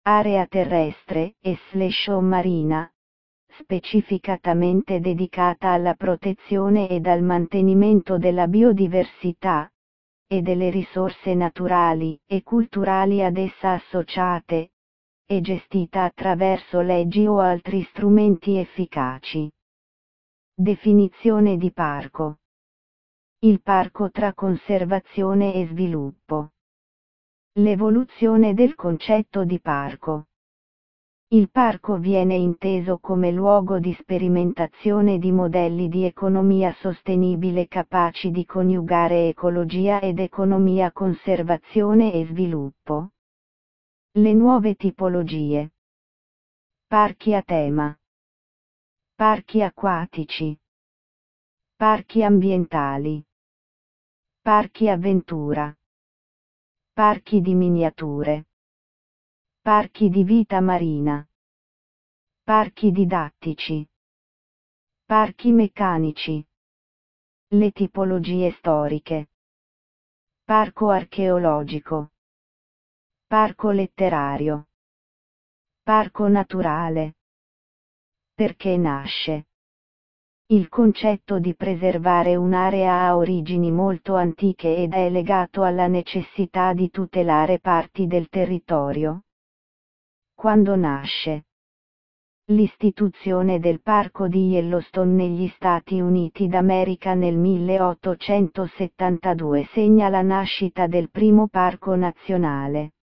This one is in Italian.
area terrestre / marina, specificatamente dedicata alla protezione ed al mantenimento della biodiversità, e delle risorse naturali e culturali ad essa associate, e gestita attraverso leggi o altri strumenti efficaci. Definizione di parco. Il parco tra conservazione e sviluppo. L'evoluzione del concetto di parco. Il parco viene inteso come luogo di sperimentazione di modelli di economia sostenibile capaci di coniugare ecologia ed economia, conservazione e sviluppo. Le nuove tipologie. Parchi a tema. Parchi acquatici. Parchi ambientali. Parchi avventura. Parchi di miniature. Parchi di vita marina. Parchi didattici. Parchi meccanici. Le tipologie storiche. Parco archeologico. Parco letterario. Parco naturale. Perché nasce? Il concetto di preservare un'area ha origini molto antiche ed è legato alla necessità di tutelare parti del territorio. Quando nasce? L'istituzione del Parco di Yellowstone negli Stati Uniti d'America nel 1872 segna la nascita del primo parco nazionale.